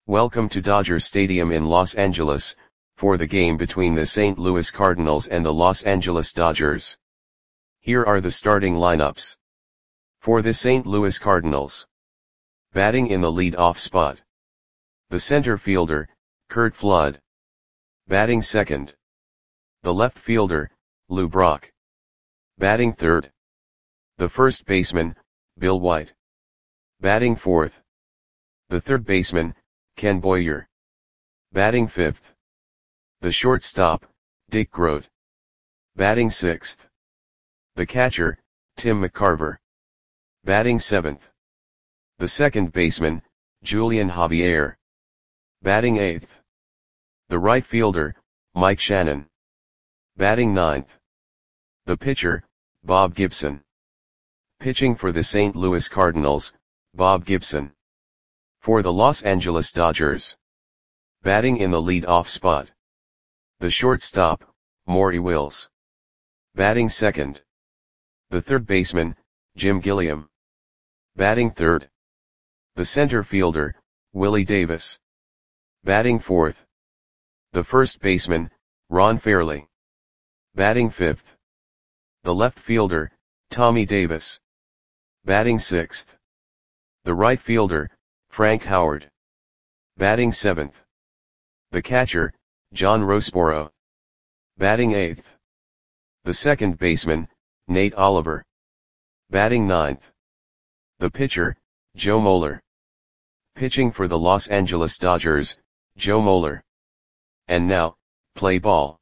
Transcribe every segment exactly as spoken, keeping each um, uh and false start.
Welcome to Dodger Stadium in Los Angeles, for the game between the Saint Louis Cardinals and the Los Angeles Dodgers. Here are the starting lineups. For the Saint Louis Cardinals. Batting in the lead-off spot. The center fielder, Curt Flood. Batting second. The left fielder, Lou Brock. Batting third. The first baseman, Bill White. Batting fourth. The third baseman, Ken Boyer. Batting fifth. The shortstop, Dick Groat. Batting sixth. The catcher, Tim McCarver. Batting seventh. The second baseman, Julian Javier. Batting eighth. The right fielder, Mike Shannon. Batting ninth. The pitcher, Bob Gibson. Pitching for the Saint Louis Cardinals, Bob Gibson. For the Los Angeles Dodgers. Batting in the lead-off spot. The shortstop, Maury Wills. Batting second. The third baseman, Jim Gilliam. Batting third. The center fielder, Willie Davis. Batting fourth. The first baseman, Ron Fairly. Batting fifth. The left fielder, Tommy Davis. Batting sixth. The right fielder, Frank Howard. Batting seventh. The catcher, John Roseboro. Batting eighth. The second baseman, Nate Oliver. Batting ninth. The pitcher, Joe Moeller. Pitching for the Los Angeles Dodgers, Joe Moeller. And now, play ball.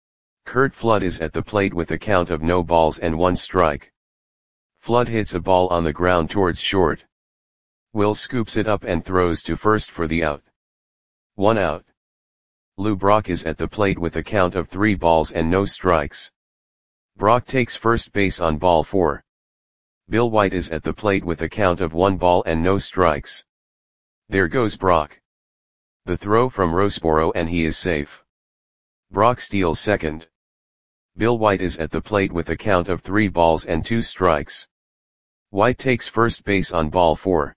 Curt Flood is at the plate with a count of no balls and one strike. Flood hits a ball on the ground towards short. Will scoops it up and throws to first for the out. One out. Lou Brock is at the plate with a count of three balls and no strikes. Brock takes first base on ball four. Bill White is at the plate with a count of one ball and no strikes. There goes Brock. The throw from Roseboro and he is safe. Brock steals second. Bill White is at the plate with a count of three balls and two strikes. White takes first base on ball four.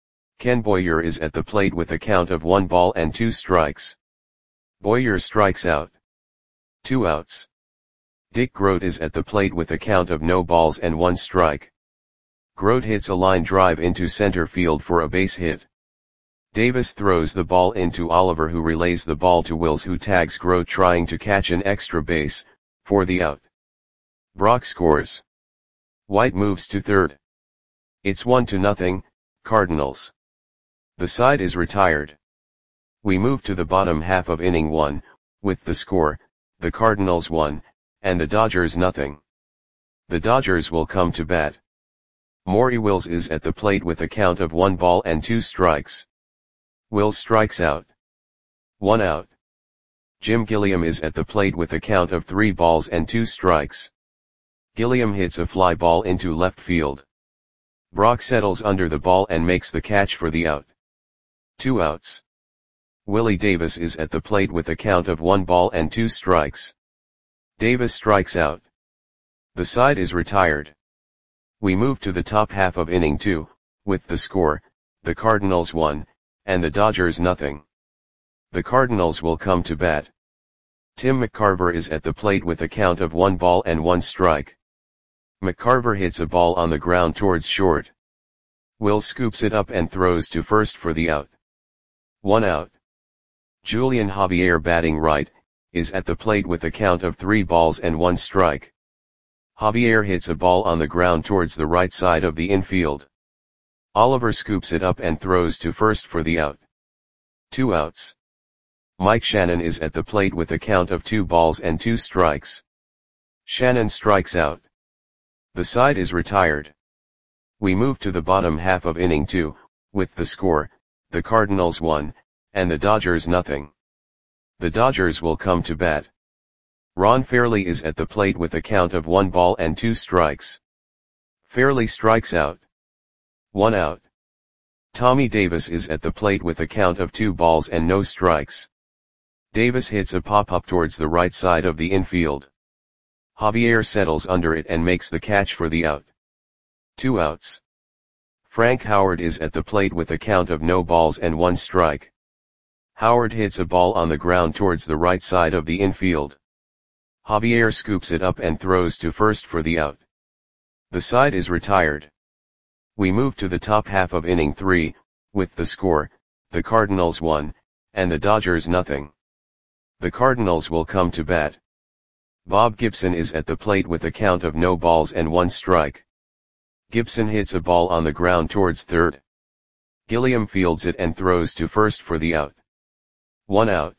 Ken Boyer is at the plate with a count of one ball and two strikes. Boyer strikes out. Two outs. Dick Groat is at the plate with a count of no balls and one strike. Groat hits a line drive into center field for a base hit. Davis throws the ball into Oliver, who relays the ball to Wills, who tags Groat trying to catch an extra base, for the out. Brock scores. White moves to third. It's one to nothing, Cardinals. The side is retired. We move to the bottom half of inning one, with the score, the Cardinals one, and the Dodgers nothing. The Dodgers will come to bat. Maury Wills is at the plate with a count of one ball and two strikes. Wills strikes out. One out. Jim Gilliam is at the plate with a count of three balls and two strikes. Gilliam hits a fly ball into left field. Brock settles under the ball and makes the catch for the out. Two outs. Willie Davis is at the plate with a count of one ball and two strikes. Davis strikes out. The side is retired. We move to the top half of inning two, with the score, the Cardinals one, and the Dodgers nothing. The Cardinals will come to bat. Tim McCarver is at the plate with a count of one ball and one strike. McCarver hits a ball on the ground towards short. Will scoops it up and throws to first for the out. One out. Julian Javier, batting right, is at the plate with a count of three balls and one strike. Javier hits a ball on the ground towards the right side of the infield. Oliver scoops it up and throws to first for the out. Two outs. Mike Shannon is at the plate with a count of two balls and two strikes. Shannon strikes out. The side is retired. We move to the bottom half of inning two, with the score, the Cardinals one, and the Dodgers nothing. The Dodgers will come to bat. Ron Fairly is at the plate with a count of one ball and two strikes. Fairly strikes out. One out. Tommy Davis is at the plate with a count of two balls and no strikes. Davis hits a pop-up towards the right side of the infield. Javier settles under it and makes the catch for the out. Two outs. Frank Howard is at the plate with a count of no balls and one strike. Howard hits a ball on the ground towards the right side of the infield. Javier scoops it up and throws to first for the out. The side is retired. We move to the top half of inning three, with the score, the Cardinals one, and the Dodgers nothing. The Cardinals will come to bat. Bob Gibson is at the plate with a count of no balls and one strike. Gibson hits a ball on the ground towards third. Gilliam fields it and throws to first for the out. One out.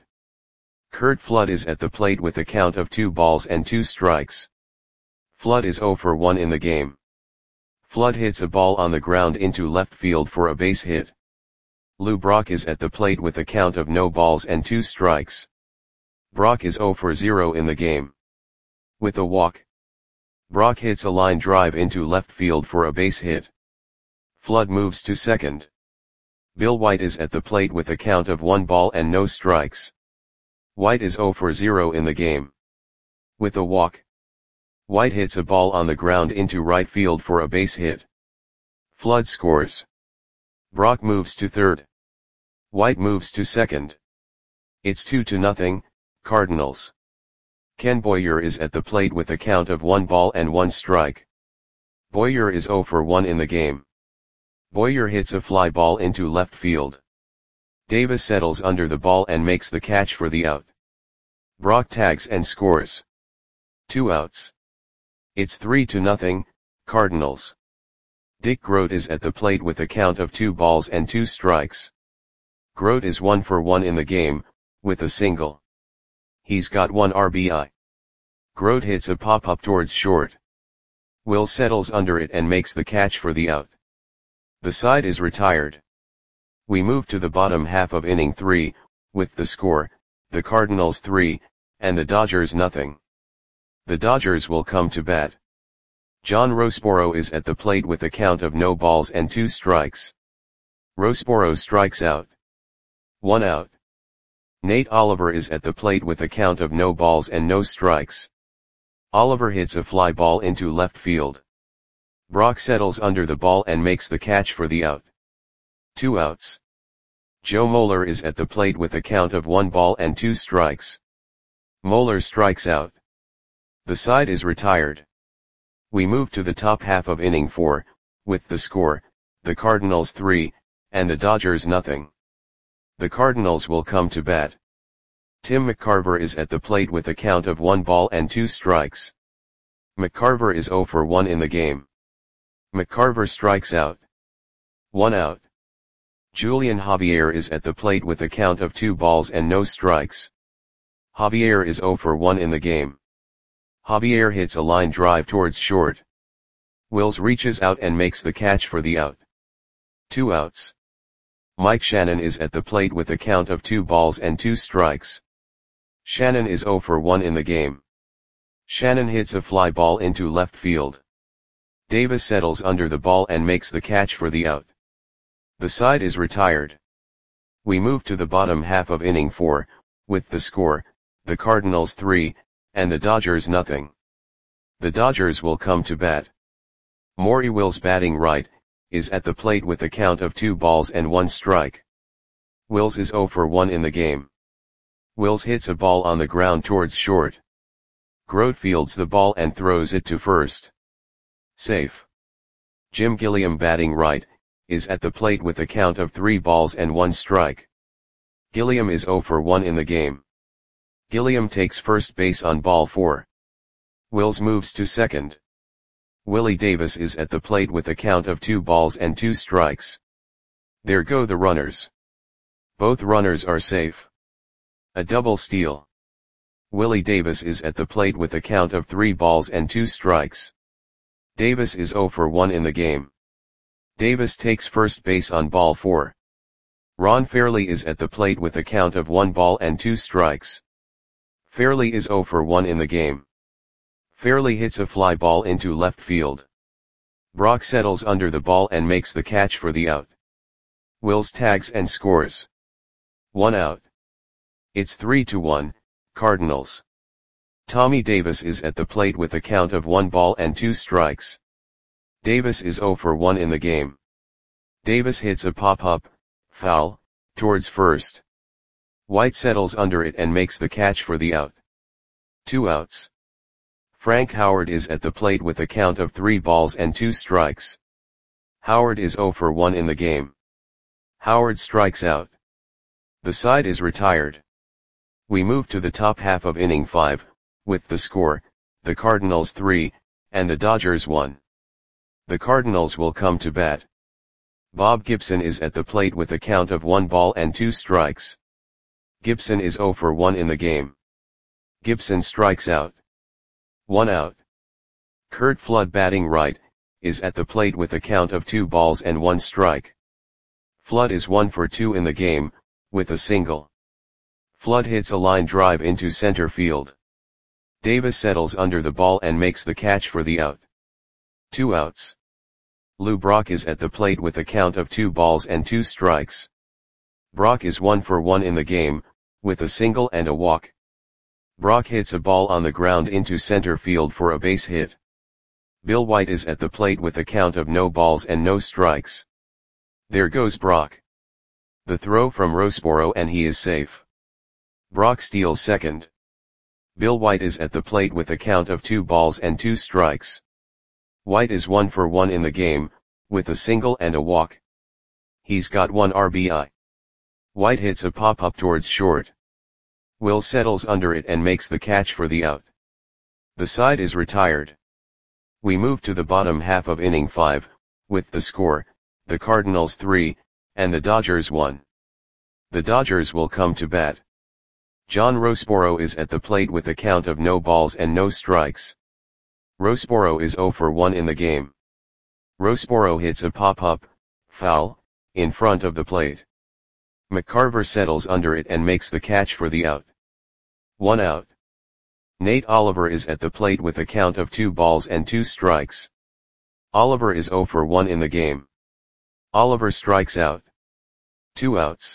Curt Flood is at the plate with a count of two balls and two strikes. Flood is oh for one in the game. Flood hits a ball on the ground into left field for a base hit. Lou Brock is at the plate with a count of no balls and two strikes. Brock is oh for zero in the game. With a walk, Brock hits a line drive into left field for a base hit. Flood moves to second. Bill White is at the plate with a count of one ball and no strikes. White is oh for zero in the game. With a walk, White hits a ball on the ground into right field for a base hit. Flood scores. Brock moves to third. White moves to second. It's two to nothing, Cardinals. Ken Boyer is at the plate with a count of one ball and one strike. Boyer is oh for one in the game. Boyer hits a fly ball into left field. Davis settles under the ball and makes the catch for the out. Brock tags and scores. Two outs. It's three to nothing, Cardinals. Dick Groat is at the plate with a count of two balls and two strikes. Groat is one for one in the game, with a single. He's got one R B I. Groat hits a pop-up towards short. Will settles under it and makes the catch for the out. The side is retired. We move to the bottom half of inning three, with the score, the Cardinals three, and the Dodgers nothing. The Dodgers will come to bat. John Rosboro is at the plate with a count of no balls and two strikes. Rosboro strikes out. One out. Nate Oliver is at the plate with a count of no balls and no strikes. Oliver hits a fly ball into left field. Brock settles under the ball and makes the catch for the out. Two outs. Joe Moeller is at the plate with a count of one ball and two strikes. Moeller strikes out. The side is retired. We move to the top half of inning four, with the score, the Cardinals three, and the Dodgers nothing. The Cardinals will come to bat. Tim McCarver is at the plate with a count of one ball and two strikes. McCarver is oh for one in the game. McCarver strikes out. One out. Julian Javier is at the plate with a count of two balls and no strikes. Javier is oh for one in the game. Javier hits a line drive towards short. Wills reaches out and makes the catch for the out. Two outs. Mike Shannon is at the plate with a count of two balls and two strikes. Shannon is oh for one in the game. Shannon hits a fly ball into left field. Davis settles under the ball and makes the catch for the out. The side is retired. We move to the bottom half of inning four, with the score, the Cardinals three, and the Dodgers nothing. The Dodgers will come to bat. Maury Wills batting right, is at the plate with a count of two balls and one strike. Wills is oh for one in the game. Wills hits a ball on the ground towards short. Groat fields the ball and throws it to first. Safe. Jim Gilliam batting right, is at the plate with a count of three balls and one strike. Gilliam is oh for one in the game. Gilliam takes first base on ball four. Wills moves to second. Willie Davis is at the plate with a count of two balls and two strikes. There go the runners. Both runners are safe. A double steal. Willie Davis is at the plate with a count of three balls and two strikes. Davis is oh for one in the game. Davis takes first base on ball four. Ron Fairley is at the plate with a count of one ball and two strikes. Fairley is oh for one in the game. Fairley hits a fly ball into left field. Brock settles under the ball and makes the catch for the out. Wills tags and scores. One out. It's three to one, Cardinals. Tommy Davis is at the plate with a count of one ball and two strikes. Davis is oh for one in the game. Davis hits a pop-up, foul, towards first. White settles under it and makes the catch for the out. Two outs. Frank Howard is at the plate with a count of three balls and two strikes. Howard is oh for one in the game. Howard strikes out. The side is retired. We move to the top half of inning five, with the score, the Cardinals three, and the Dodgers one. The Cardinals will come to bat. Bob Gibson is at the plate with a count of one ball and two strikes. Gibson is oh for one in the game. Gibson strikes out. One out. Curt Flood, batting right, is at the plate with a count of two balls and one strike. Flood is one for two in the game, with a single. Flood hits a line drive into center field. Davis settles under the ball and makes the catch for the out. Two outs. Lou Brock is at the plate with a count of two balls and two strikes. Brock is one for one in the game, with a single and a walk. Brock hits a ball on the ground into center field for a base hit. Bill White is at the plate with a count of no balls and no strikes. There goes Brock. The throw from Roseboro and he is safe. Brock steals second. Bill White is at the plate with a count of two balls and two strikes. White is one for one in the game, with a single and a walk. He's got one R B I. White hits a pop-up towards short. Will settles under it and makes the catch for the out. The side is retired. We move to the bottom half of inning five, with the score, the Cardinals three, and the Dodgers one. The Dodgers will come to bat. John Roseboro is at the plate with a count of no balls and no strikes. Roseboro is oh for one in the game. Roseboro hits a pop-up, foul, in front of the plate. McCarver settles under it and makes the catch for the out. One out. Nate Oliver is at the plate with a count of two balls and two strikes. Oliver is oh for one in the game. Oliver strikes out. Two outs.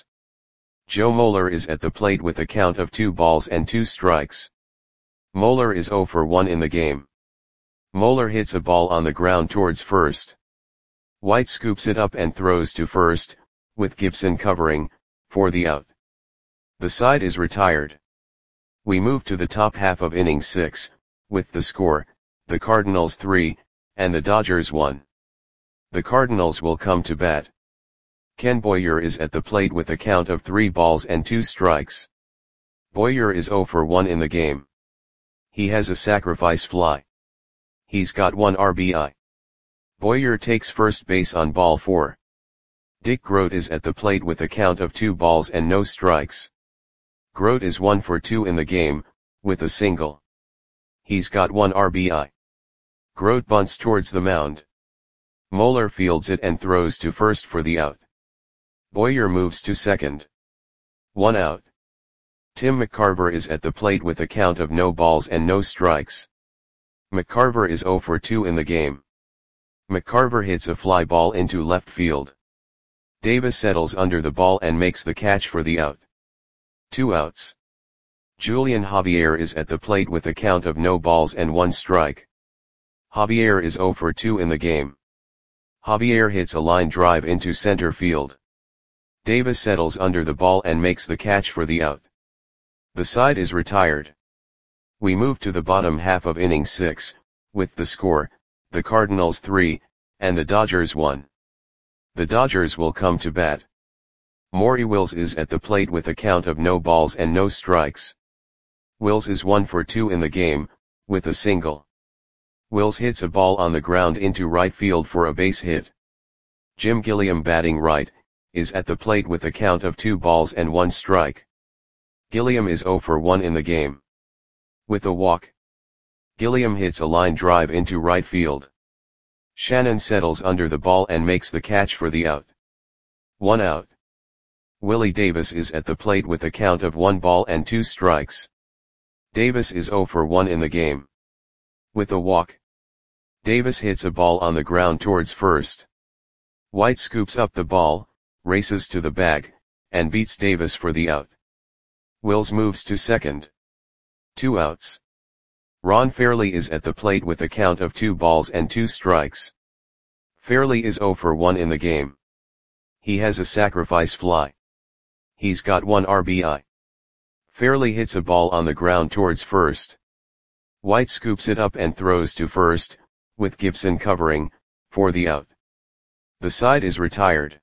Joe Moeller is at the plate with a count of two balls and two strikes. Moeller is oh for one in the game. Moeller hits a ball on the ground towards first. White scoops it up and throws to first, with Gibson covering, for the out. The side is retired. We move to the top half of inning six, with the score, the Cardinals three, and the Dodgers one. The Cardinals will come to bat. Ken Boyer is at the plate with a count of three balls and two strikes. Boyer is oh for one in the game. He has a sacrifice fly. He's got one R B I. Boyer takes first base on ball four. Dick Groat is at the plate with a count of two balls and no strikes. Groat is one for two in the game, with a single. He's got one R B I. Groat bunts towards the mound. Moeller fields it and throws to first for the out. Boyer moves to second. One out. Tim McCarver is at the plate with a count of no balls and no strikes. McCarver is oh for two in the game. McCarver hits a fly ball into left field. Davis settles under the ball and makes the catch for the out. Two outs. Julian Javier is at the plate with a count of no balls and one strike. Javier is oh for two in the game. Javier hits a line drive into center field. Davis settles under the ball and makes the catch for the out. The side is retired. We move to the bottom half of inning six, with the score, the Cardinals three, and the Dodgers one. The Dodgers will come to bat. Maury Wills is at the plate with a count of no balls and no strikes. Wills is one for two in the game, with a single. Wills hits a ball on the ground into right field for a base hit. Jim Gilliam, batting right, is at the plate with a count of two balls and one strike. Gilliam is oh for one in the game. With a walk. Gilliam hits a line drive into right field. Shannon settles under the ball and makes the catch for the out. One out. Willie Davis is at the plate with a count of one ball and two strikes. Davis is oh for one in the game. With a walk. Davis hits a ball on the ground towards first. White scoops up the ball, races to the bag, and beats Davis for the out. Wills moves to second. Two outs. Ron Fairley is at the plate with a count of two balls and two strikes. Fairley is oh for one in the game. He has a sacrifice fly. He's got one R B I. Fairley hits a ball on the ground towards first. White scoops it up and throws to first, with Gibson covering, for the out. The side is retired.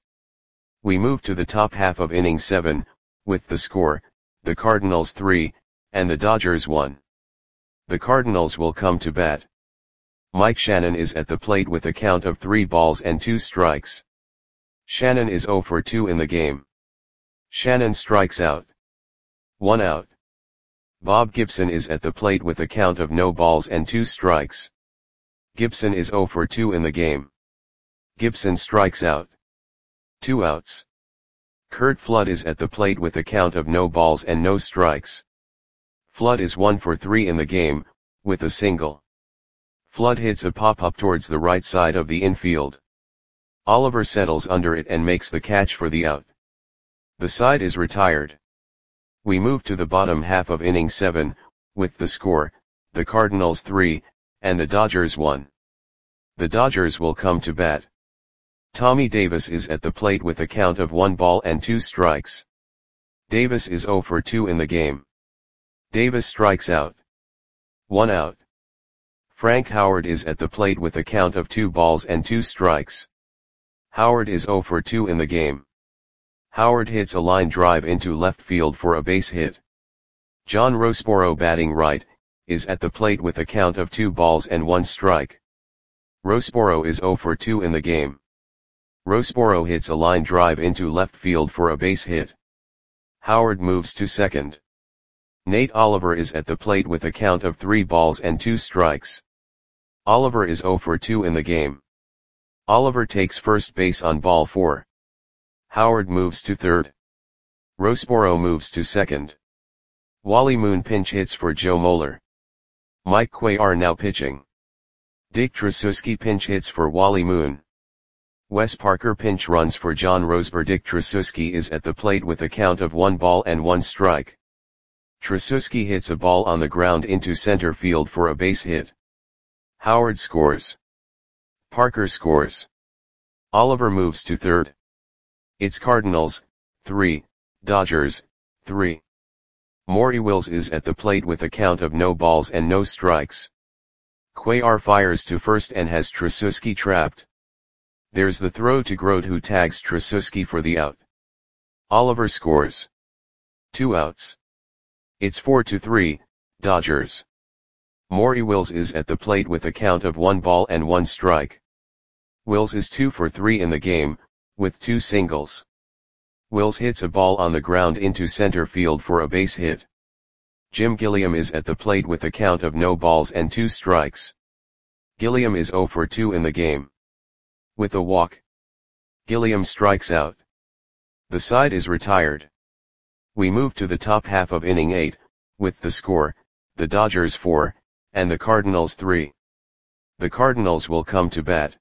We move to the top half of inning seven, with the score, the Cardinals three, and the Dodgers one. The Cardinals will come to bat. Mike Shannon is at the plate with a count of three balls and two strikes. Shannon is oh for two in the game. Shannon strikes out. One out. Bob Gibson is at the plate with a count of no balls and two strikes. Gibson is oh for two in the game. Gibson strikes out. Two outs. Curt Flood is at the plate with a count of no balls and no strikes. Flood is one for three in the game, with a single. Flood hits a pop-up towards the right side of the infield. Oliver settles under it and makes the catch for the out. The side is retired. We move to the bottom half of inning seven, with the score, the Cardinals three, and the Dodgers one. The Dodgers will come to bat. Tommy Davis is at the plate with a count of one ball and two strikes. Davis is oh for two in the game. Davis strikes out. One out. Frank Howard is at the plate with a count of two balls and two strikes. Howard is oh for two in the game. Howard hits a line drive into left field for a base hit. John Roseboro, batting right, is at the plate with a count of two balls and one strike. Roseboro is oh for two in the game. Roseboro hits a line drive into left field for a base hit. Howard moves to second. Nate Oliver is at the plate with a count of three balls and two strikes. Oliver is oh for two in the game. Oliver takes first base on ball four. Howard moves to third. Roseboro moves to second. Wally Moon pinch hits for Joe Moeller. Mike Cuellar now pitching. Dick Tracewski pinch hits for Wally Moon. Wes Parker pinch runs for John Roseboro. Dick Tracewski is at the plate with a count of one ball and one strike. Tracewski hits a ball on the ground into center field for a base hit. Howard scores. Parker scores. Oliver moves to third. It's Cardinals, three, Dodgers, three. Maury Wills is at the plate with a count of no balls and no strikes. Cuellar fires to first and has Tracewski trapped. There's the throw to Grote, who tags Tracewski for the out. Oliver scores. Two outs. It's four to three, Dodgers. Maury Wills is at the plate with a count of one ball and one strike. Wills is two for three in the game, with two singles. Wills hits a ball on the ground into center field for a base hit. Jim Gilliam is at the plate with a count of no balls and two strikes. Gilliam is oh for two in the game. With a walk, Gilliam strikes out. The side is retired. We move to the top half of inning eight, with the score, the Dodgers four, and the Cardinals three. The Cardinals will come to bat.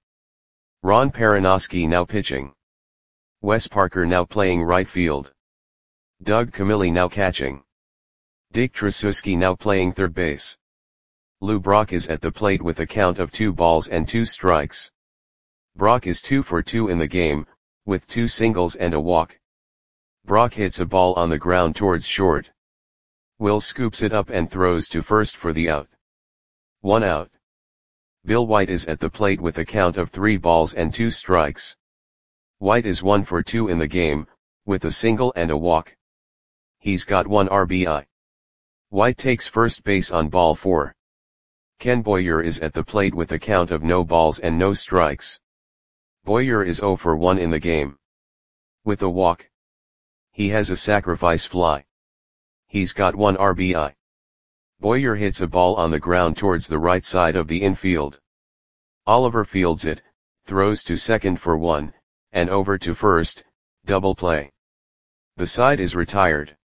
Ron Perranoski now pitching. Wes Parker now playing right field. Doug Camilli now catching. Dick Tracewski now playing third base. Lou Brock is at the plate with a count of two balls and two strikes. Brock is two for two in the game, with two singles and a walk. Brock hits a ball on the ground towards short. Will scoops it up and throws to first for the out. One out. Bill White is at the plate with a count of three balls and two strikes. White is one for two in the game, with a single and a walk. He's got one R B I. White takes first base on ball four. Ken Boyer is at the plate with a count of no balls and no strikes. Boyer is oh for one in the game. With a walk. He has a sacrifice fly. He's got one R B I. Boyer hits a ball on the ground towards the right side of the infield. Oliver fields it, throws to second for one, and over to first, double play. The side is retired.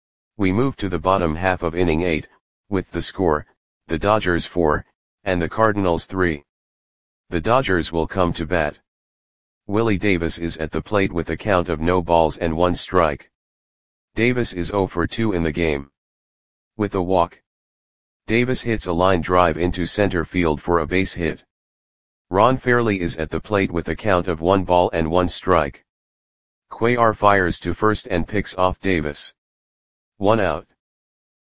We move to the bottom half of inning eight, with the score, the Dodgers four, and the Cardinals three. The Dodgers will come to bat. Willie Davis is at the plate with a count of no balls and one strike. Davis is oh for two in the game. With a walk. Davis hits a line drive into center field for a base hit. Ron Fairley is at the plate with a count of one ball and one strike. Cuellar fires to first and picks off Davis. One out.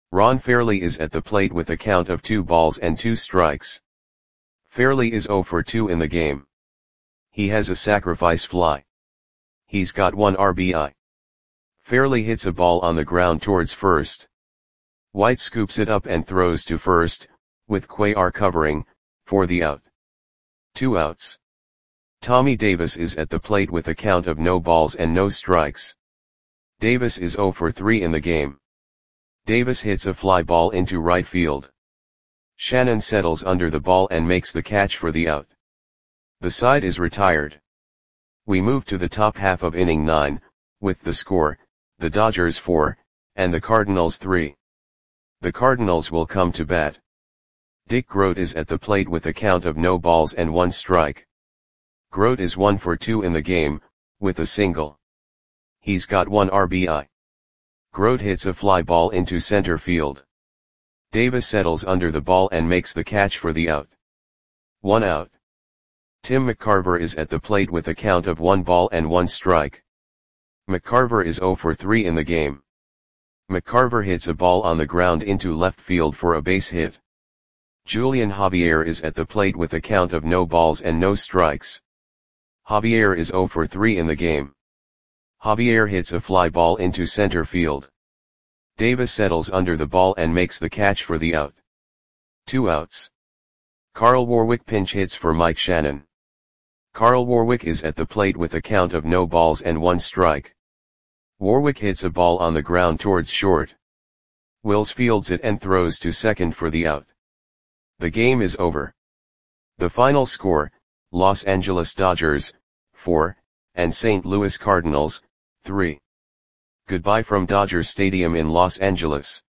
Ron Fairly is at the plate with a count of two balls and two strikes. Fairly is oh for two in the game. He has a sacrifice fly. He's got one R B I. Fairly hits a ball on the ground towards first. White scoops it up and throws to first, with Cuellar covering, for the out. Two outs. Tommy Davis is at the plate with a count of no balls and no strikes. Davis is oh for three in the game. Davis hits a fly ball into right field. Shannon settles under the ball and makes the catch for the out. The side is retired. We move to the top half of inning nine, with the score, the Dodgers four, and the Cardinals three. The Cardinals will come to bat. Dick Groat is at the plate with a count of no balls and one strike. Groat is one for two in the game, with a single. He's got one R B I. Groat hits a fly ball into center field. Davis settles under the ball and makes the catch for the out. One out. Tim McCarver is at the plate with a count of one ball and one strike. McCarver is oh for three in the game. McCarver hits a ball on the ground into left field for a base hit. Julian Javier is at the plate with a count of no balls and no strikes. Javier is oh for three in the game. Javier hits a fly ball into center field. Davis settles under the ball and makes the catch for the out. Two outs. Carl Warwick pinch hits for Mike Shannon. Carl Warwick is at the plate with a count of no balls and one strike. Warwick hits a ball on the ground towards short. Wills fields it and throws to second for the out. The game is over. The final score, Los Angeles Dodgers, four, and Saint Louis Cardinals, three. Goodbye from Dodger Stadium in Los Angeles.